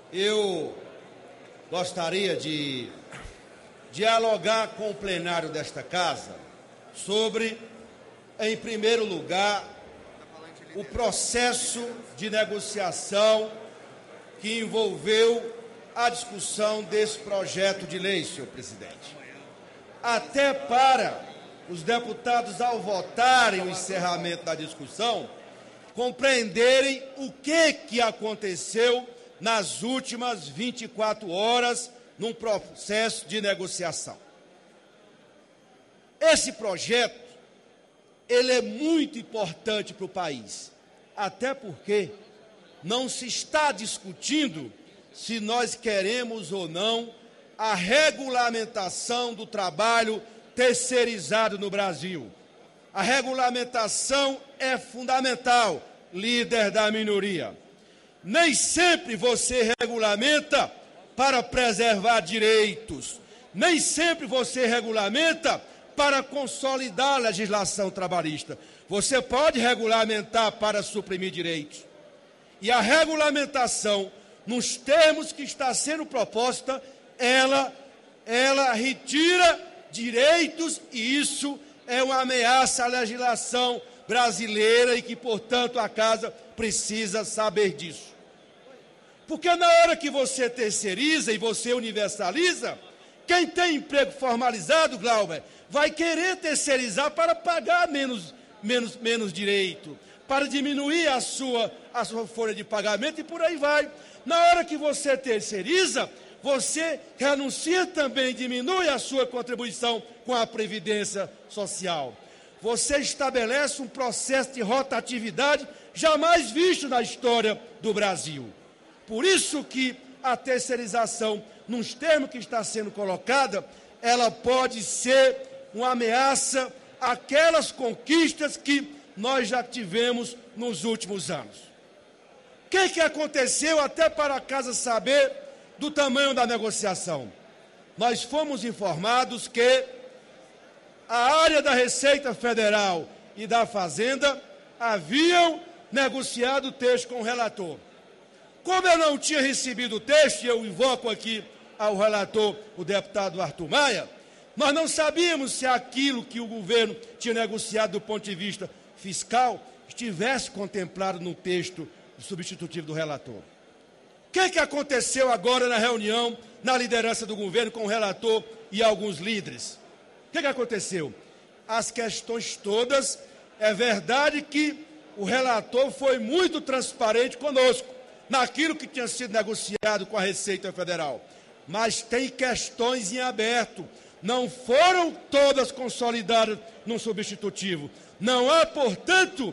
Eu gostaria de dialogar com o plenário desta Casa sobre, em primeiro lugar, o processo de negociação que envolveu a discussão desse projeto de lei, senhor presidente. Até para os deputados, ao votarem o encerramento da discussão, compreenderem o que aconteceu nas últimas 24 horas num processo de negociação. Esse projeto, ele é muito importante para o país, até porque não se está discutindo se nós queremos ou não a regulamentação do trabalho terceirizado no Brasil. A regulamentação é fundamental, líder da minoria. Nem sempre você regulamenta para preservar direitos, nem sempre você regulamenta para consolidar a legislação trabalhista. Você pode regulamentar para suprimir direitos. E a regulamentação, nos termos que está sendo proposta, ela retira direitos e isso é uma ameaça à legislação brasileira e que, portanto, a Casa precisa saber disso. Porque na hora que você terceiriza e você universaliza, quem tem emprego formalizado, Glauber, vai querer terceirizar para pagar menos direito, para diminuir a sua folha de pagamento e por aí vai. Na hora que você terceiriza, você renuncia também, diminui a sua contribuição com a Previdência Social. Você estabelece um processo de rotatividade jamais visto na história do Brasil. Por isso que a terceirização, nos termos que está sendo colocada, ela pode ser uma ameaça àquelas conquistas que nós já tivemos nos últimos anos. O que aconteceu, até para a Casa saber do tamanho da negociação? Nós fomos informados que a área da Receita Federal e da Fazenda haviam negociado o texto com o relator. Como eu não tinha recebido o texto, e eu invoco aqui ao relator, o deputado Arthur Maia, nós não sabíamos se aquilo que o governo tinha negociado do ponto de vista fiscal estivesse contemplado no texto substitutivo do relator. O que aconteceu agora na reunião, na liderança do governo com o relator e alguns líderes? O que aconteceu? As questões todas, é verdade que o relator foi muito transparente conosco, naquilo que tinha sido negociado com a Receita Federal. Mas tem questões em aberto. Não foram todas consolidadas no substitutivo. Não há, portanto,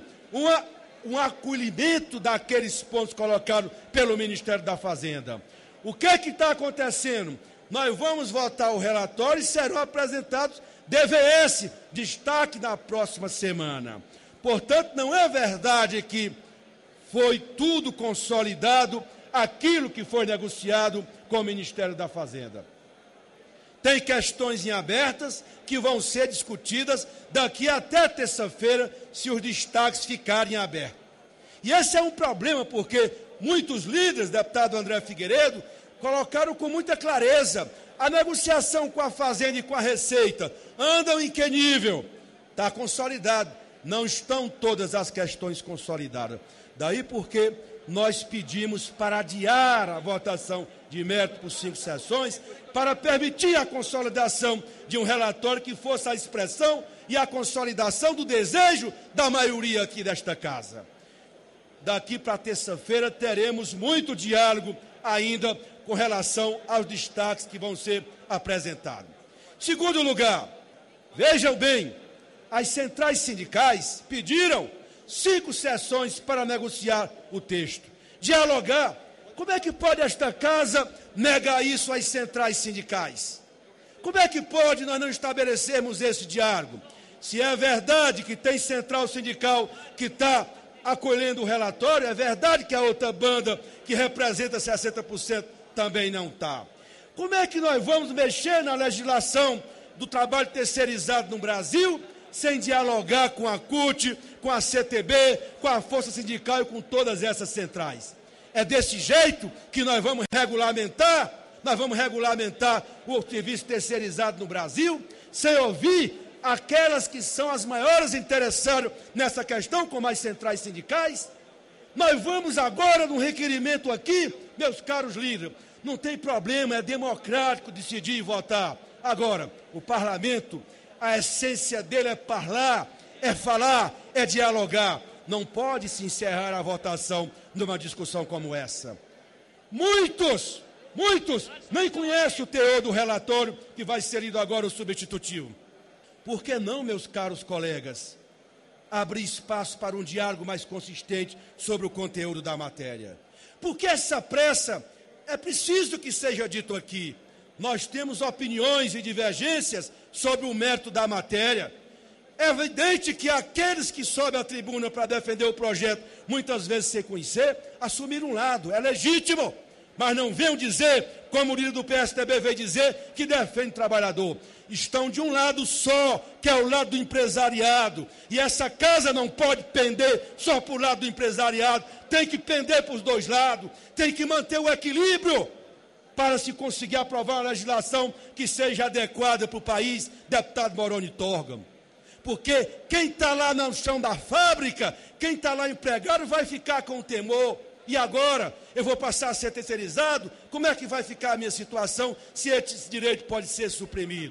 um acolhimento daqueles pontos colocados pelo Ministério da Fazenda. O que está acontecendo? Nós vamos votar o relatório e serão apresentados DVS, destaque na próxima semana. Portanto, não é verdade que foi tudo consolidado, aquilo que foi negociado com o Ministério da Fazenda. Tem questões em abertas que vão ser discutidas daqui até terça-feira, se os destaques ficarem abertos. E esse é um problema, porque muitos líderes, deputado André Figueiredo, colocaram com muita clareza: a negociação com a Fazenda e com a Receita andam em que nível? Está consolidado. Não estão todas as questões consolidadas. Daí porque nós pedimos para adiar a votação de mérito por 5 sessões, para permitir a consolidação de um relatório que fosse a expressão e a consolidação do desejo da maioria aqui desta Casa. Daqui para terça-feira teremos muito diálogo ainda com relação aos destaques que vão ser apresentados. Segundo lugar, vejam bem, as centrais sindicais pediram 5 sessões para negociar o texto, dialogar. Como é que pode esta Casa negar isso às centrais sindicais? Como é que pode nós não estabelecermos esse diálogo? Se é verdade que tem central sindical que está acolhendo o relatório, é verdade que a outra banda, que representa 60%, também não está. Como é que nós vamos mexer na legislação do trabalho terceirizado no Brasil sem dialogar com a CUT, com a CTB, com a Força Sindical e com todas essas centrais? É desse jeito que nós vamos regulamentar? Nós vamos regulamentar o serviço terceirizado no Brasil, sem ouvir aquelas que são as maiores interessadas nessa questão, como as centrais sindicais? Nós vamos agora, num requerimento aqui, meus caros líderes, não tem problema, é democrático decidir e votar. Agora, o parlamento, a essência dele é falar, é dialogar. Não pode se encerrar a votação numa discussão como essa. Muitos nem conhecem o teor do relatório que vai ser lido agora, o substitutivo. Por que não, meus caros colegas, abrir espaço para um diálogo mais consistente sobre o conteúdo da matéria? Por que essa pressa? É preciso que seja dito aqui. Nós temos opiniões e divergências sobre o mérito da matéria. É evidente que aqueles que sobem à tribuna para defender o projeto, muitas vezes sem conhecer, assumiram um lado, é legítimo. Mas não venham dizer, como o líder do PSDB veio dizer, que defende o trabalhador. Estão de um lado só, que é o lado do empresariado. E essa casa não pode pender só para o lado do empresariado, tem que pender para os dois lados, tem que manter o equilíbrio para se conseguir aprovar uma legislação que seja adequada para o país, deputado Moroni Torga. Porque quem está lá no chão da fábrica, quem está lá empregado, vai ficar com temor. E agora, eu vou passar a ser terceirizado? Como é que vai ficar a minha situação se esse direito pode ser suprimido?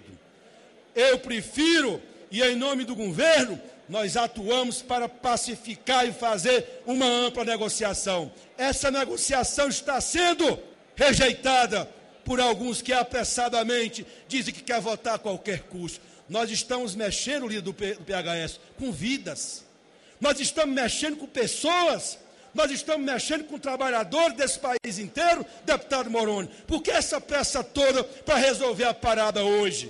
Eu prefiro, e em nome do governo, nós atuamos para pacificar e fazer uma ampla negociação. Essa negociação está sendo rejeitada por alguns que apressadamente dizem que quer votar a qualquer custo. Nós estamos mexendo, líder do PHS, com vidas. Nós estamos mexendo com pessoas. Nós estamos mexendo com trabalhadores desse país inteiro, deputado Moroni. Por que essa pressa toda para resolver a parada hoje?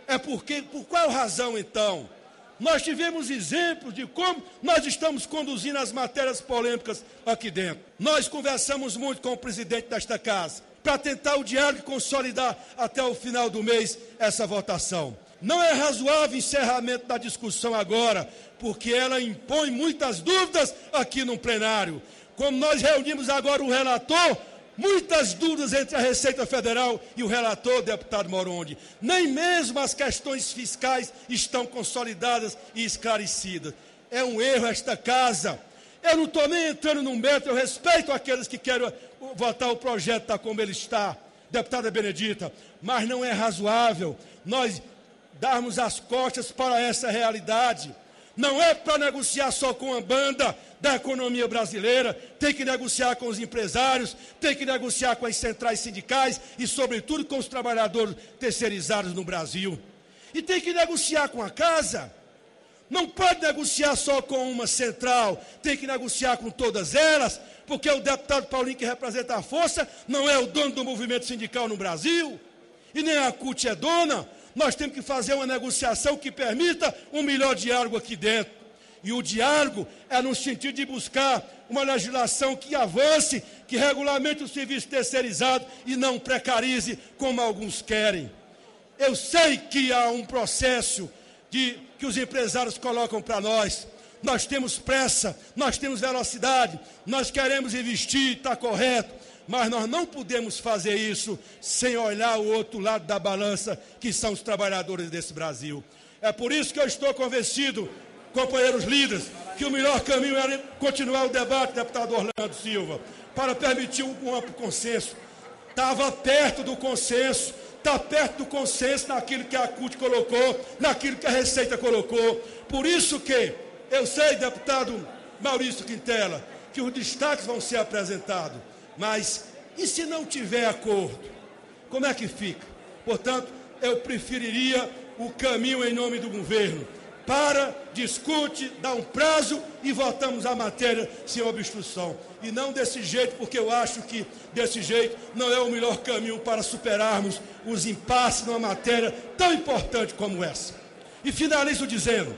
Por qual razão, então? Nós tivemos exemplos de como nós estamos conduzindo as matérias polêmicas aqui dentro. Nós conversamos muito com o presidente desta casa para tentar o diálogo e consolidar até o final do mês essa votação. Não é razoável o encerramento da discussão agora, porque ela impõe muitas dúvidas aqui no plenário. Como nós reunimos agora o relator, muitas dúvidas entre a Receita Federal e o relator, deputado Moroni. Nem mesmo as questões fiscais estão consolidadas e esclarecidas. É um erro esta casa. Eu não estou nem entrando no mérito, eu respeito aqueles que querem votar o projeto tá como ele está, deputada Benedita, mas não é razoável nós darmos as costas para essa realidade. Não é para negociar só com a banda da economia brasileira, tem que negociar com os empresários, tem que negociar com as centrais sindicais e, sobretudo, com os trabalhadores terceirizados no Brasil. E tem que negociar com a casa. Não pode negociar só com uma central, tem que negociar com todas elas, porque o deputado Paulinho, que representa a força, não é o dono do movimento sindical no Brasil, e nem a CUT é dona. Nós temos que fazer uma negociação que permita um melhor diálogo aqui dentro. E o diálogo é no sentido de buscar uma legislação que avance, que regulamente o serviço terceirizado e não precarize como alguns querem. Eu sei que há um processo que os empresários colocam para nós. Nós temos pressa, nós temos velocidade, nós queremos investir, está correto. Mas nós não podemos fazer isso sem olhar o outro lado da balança, que são os trabalhadores desse Brasil. É por isso que eu estou convencido, companheiros líderes, que o melhor caminho é continuar o debate, deputado Orlando Silva, para permitir um amplo consenso. Estava perto do consenso, está perto do consenso naquilo que a CUT colocou, naquilo que a Receita colocou. Por isso que eu sei, deputado Maurício Quintela, que os destaques vão ser apresentados. Mas, e se não tiver acordo? Como é que fica? Portanto, eu preferiria o caminho em nome do governo. Para, discute, dá um prazo e votamos a matéria sem obstrução. E não desse jeito, porque eu acho que desse jeito não é o melhor caminho para superarmos os impasses numa matéria tão importante como essa. E finalizo dizendo,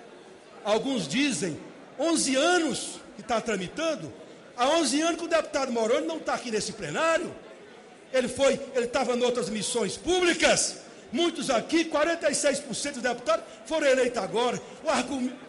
alguns dizem, 11 anos que está tramitando. Há 11 anos que o deputado Moroni não está aqui nesse plenário. Ele estava em outras missões públicas. Muitos aqui, 46% dos deputados, foram eleitos agora.